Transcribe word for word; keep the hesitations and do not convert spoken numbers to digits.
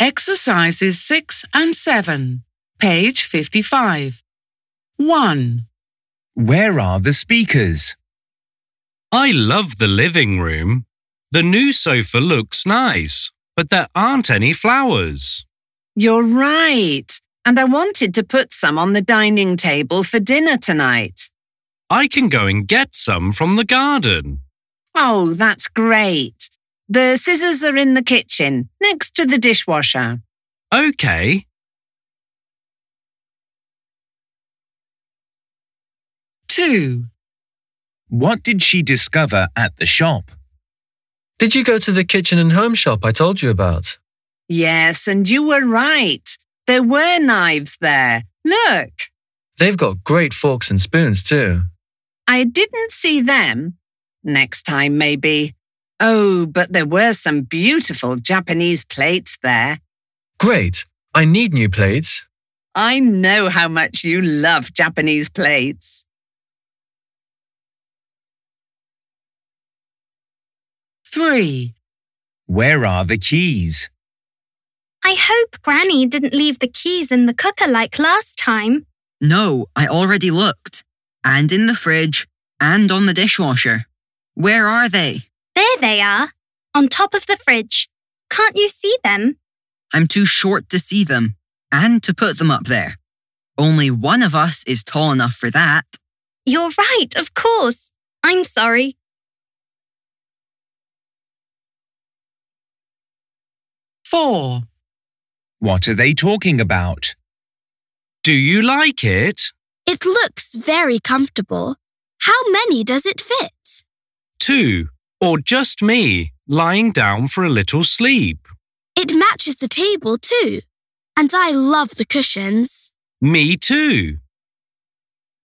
Exercises six and seven, page fifty-five. one. Where are the speakers? I love the living room. The new sofa looks nice, but there aren't any flowers. You're right. And I wanted to put some on the dining table for dinner tonight. I can go and get some from the garden. Oh, that's great. The scissors are in the kitchen, next to the dishwasher. Okay. two. What did she discover at the shop? Did you go to the kitchen and home shop I told you about? Yes, and you were right. There were knives there. Look. They've got great forks and spoons too. I didn't see them. Next time, maybe. Oh, but there were some beautiful Japanese plates there. Great. I need new plates. I know how much you love Japanese plates. three. Where are the keys? I hope Granny didn't leave the keys in the cooker like last time. No, I already looked. And in the fridge, and on the dishwasher. Where are they? There they are, on top of the fridge. Can't you see them? I'm too short to see them, and to put them up there. Only one of us is tall enough for that. You're right, of course. I'm sorry. four. What are they talking about? Do you like it? It looks very comfortable. How many does it fit? Two, or just me, lying down for a little sleep. It matches the table too. And I love the cushions. Me too.